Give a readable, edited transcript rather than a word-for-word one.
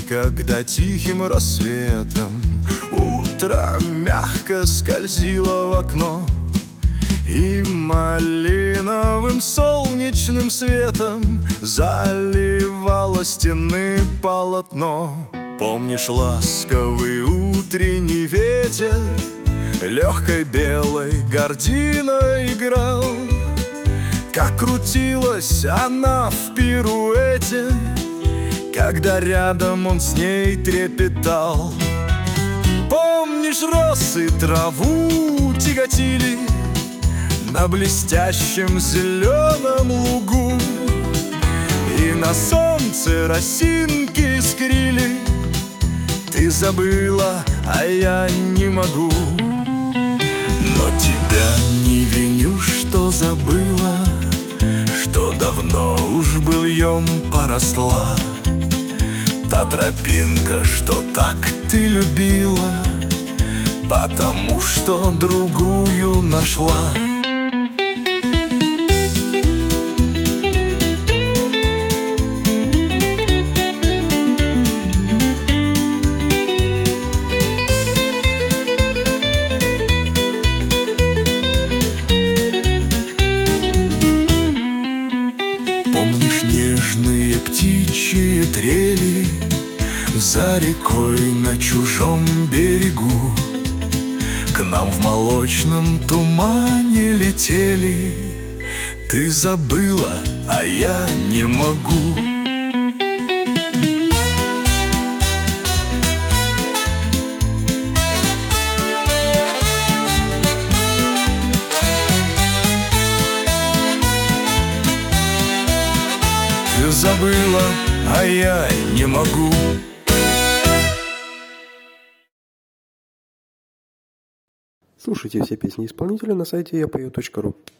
когда тихим рассветом утро мягко скользило в окно, и малиновым солнечным светом заливало стены полотно. Помнишь, ласковый утренний ветер легкой белой гординой играл, как крутилась она в пируэте, когда рядом он с ней трепетал. Помнишь, росы траву тяготили на блестящем зеленом лугу, и на солнце росинки искрили. Ты забыла, а я не могу. Но тебя не виню, что забыла, что давно уж быльем поросла та тропинка, что так ты любила, потому что другую нашла. Помнишь нежные птичьи трели за рекой на чужом берегу? К нам в молочном тумане летели. Ты забыла, а я не могу. Ты забыла, а я не могу. Слушайте все песни исполнителя на сайте yapою.ru.